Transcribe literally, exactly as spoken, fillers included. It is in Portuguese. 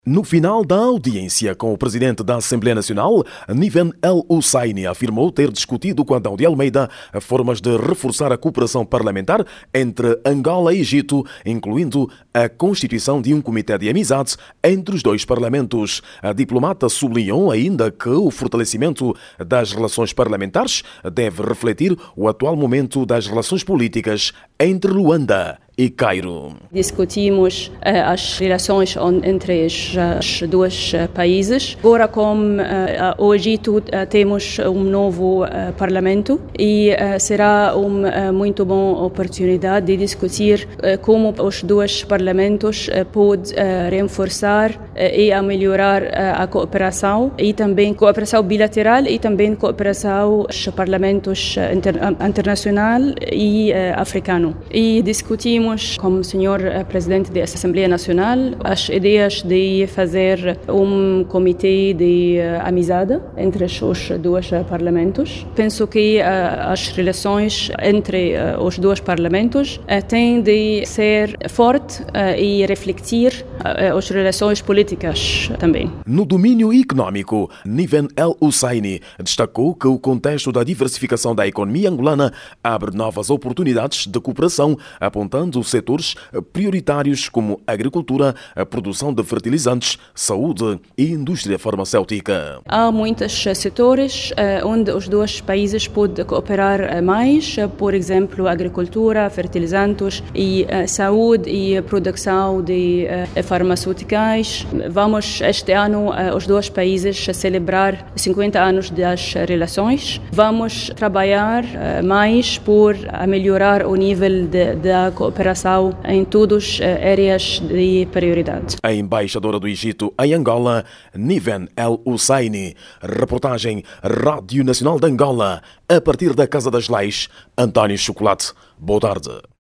No final da audiência com o presidente da Assembleia Nacional, Niven El Husseini afirmou ter discutido com Adão de Almeida formas de reforçar a cooperação parlamentar entre Angola e Egito, incluindo a constituição de um comitê de amizade entre os dois parlamentos. A diplomata sublinhou ainda que o fortalecimento das relações parlamentares deve refletir o atual momento das relações políticas entre Luanda e Cairo. Discutimos uh, as relações on, entre os, os dois uh, países. Agora, como uh, o Egito, uh, temos um novo uh, parlamento e uh, será uma uh, muito boa oportunidade de discutir uh, como os dois parlamentos uh, podem uh, reforçar uh, e a melhorar uh, a cooperação e também cooperação bilateral e também cooperação dos parlamentos uh, inter, internacional e uh, africano. E discutimos como o senhor presidente da Assembleia Nacional as ideias de fazer um comitê de amizade entre os dois parlamentos. Penso que as relações entre os dois parlamentos têm de ser fortes e refletir as relações políticas também. No domínio econômico, Niven El Husseini destacou que o contexto da diversificação da economia angolana abre novas oportunidades de cooperação, apontando setores prioritários como agricultura, a produção de fertilizantes, saúde e indústria farmacêutica. Há muitos setores onde os dois países podem cooperar mais, por exemplo, agricultura, fertilizantes e saúde e produção de farmacêuticas. Vamos este ano os dois países celebrar cinquenta anos das relações. Vamos trabalhar mais por melhorar o nível de, da cooperação em todas as áreas de prioridade. A embaixadora do Egito em Angola, Niven El Husseini. Reportagem Rádio Nacional de Angola, a partir da Casa das Leis, António Chocolate. Boa tarde.